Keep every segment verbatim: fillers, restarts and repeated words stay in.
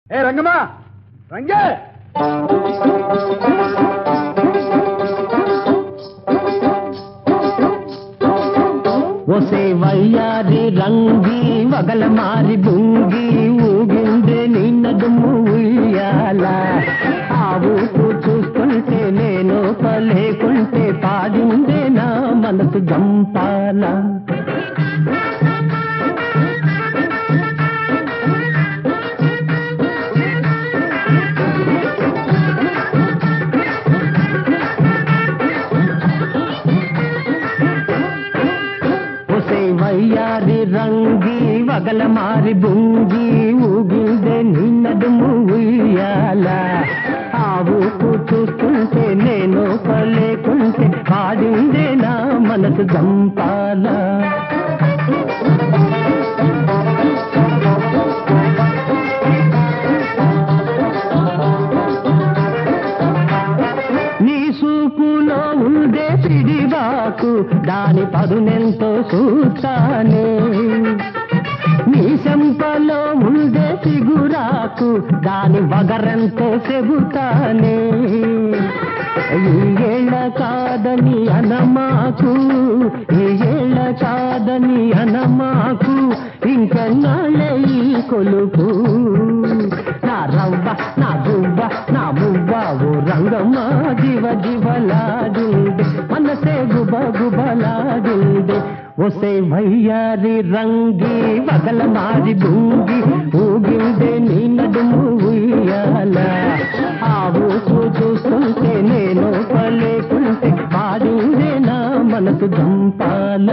ఏ రంగమ్మా రంగే ఒసే వయ్యారి రంగి వగల మారి బుంగి ఊగిందే నిన్నదుము ఉయ్యాల ఆ ఊపు చూస్తుంటే నేను పలేకుంటే పాడిందే నా మనసు జంపాల వయ్యారి రంగి వగల మారి బుంగి ఊగిందే నిన్నదుము ఉయ్యాల ఆ ఊపు చూస్తుంటే నేను పలేకుంటే పాడిందే నా మనసు జంపాల నీ సూపులో ఉందే పిడివాకు దాని పదునెంతో చూస్తానే నీ చెంపలో ఉందే సిగురాకు దాని వగరెంతో చెబుతానే ఈ ఏళ్ళ కాదని అనమాకు ఈ ఏళ్ళ కాదని అనమాకు ఇంకెన్నాళ్ళే ఈ కొలుపు నా రవ్వ నా గువ్వ నా మువ్వ ఓ రంగమ్మ జీవ జీవలాడిందే మనసే గుబ గుబలాడిందే ఒసే వయ్యారి రంగి వగల మారి బుంగి ఊగిందే నీ నడుము ఉయ్యాల ఆ ఊపు చూస్తుంటే నేను పలేకుంటే పాడిందే నా మనసు జంపాల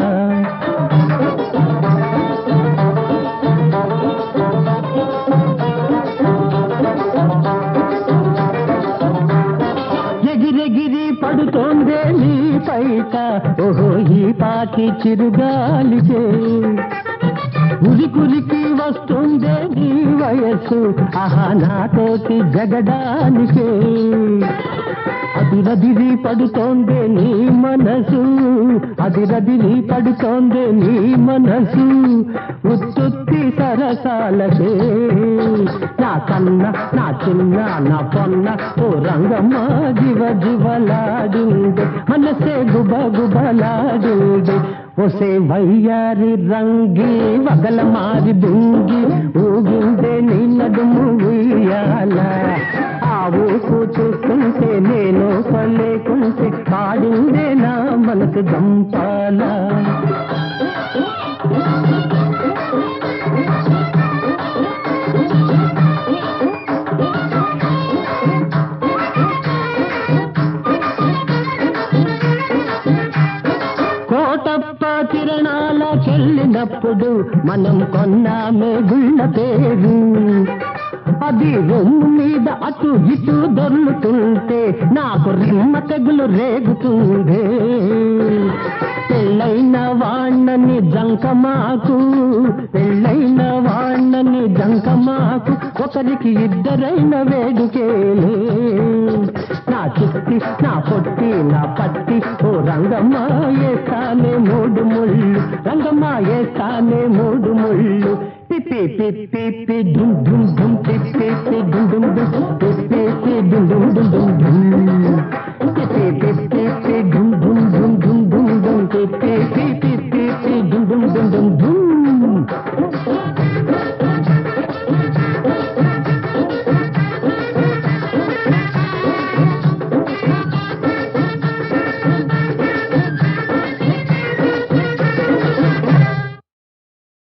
ఎగిరెగిరి పడుతోందే నీ పైట ఓహో ఈ పాటి చిరుగాలికే ఉరి కురికి వస్తుందే నీ వయస్సు ఆహా నాతోటి జగడానికే అదిరదిరి పడుతోందే నీ మనసు అదిరదిరి పడుతోందే నీ మనసు ఉత్తుత్తి సరసాలకే నా కన్న నా చిన్న నా పొన్న ఓ రంగమ్మ జీవ జీవలాడిందే మనసే గుబ గుబలాడిందే ఒసే వయ్యారి రంగి వగల మారి బుంగి ఊగిందే నీ నడుము ఉయ్యాల ఆ ఊపు చూస్తుంటే నేను పలేకుంటే పాడిందే నా మనసు జంపాల కోటప్ప కిరణాల చెల్లినప్పుడు మనం కొన్నామే గుళ్ళ పేరు అది రొమ్ము మీద అటు ఇటు దొర్లుతుంటే నాకు రిమ్మ తెగులు రేగుతుందే పెళ్ళైన వాణ్ణని జంకమాకు పెళ్ళైన వాణ్ణని జంకమాకు ఒకరికి ఇద్దరైన వేడుకేలే నా చుట్టి నా పొట్టి నా పట్టి ఓ రంగమ్మ ఏస్తానే మూడు ముళ్ళు రంగమ్మ ఏస్తానే మూడు ముళ్ళు పిప్పి పిప్పి పి డుమ్ డుమ్ డుమ్ పిప్పి పి డుమ్ డుమ్ డుమ్ పిప్పి పి డుమ్ డుమ్ డుమ్ డుమ్ డుమ్ పిప్పి పిప్పి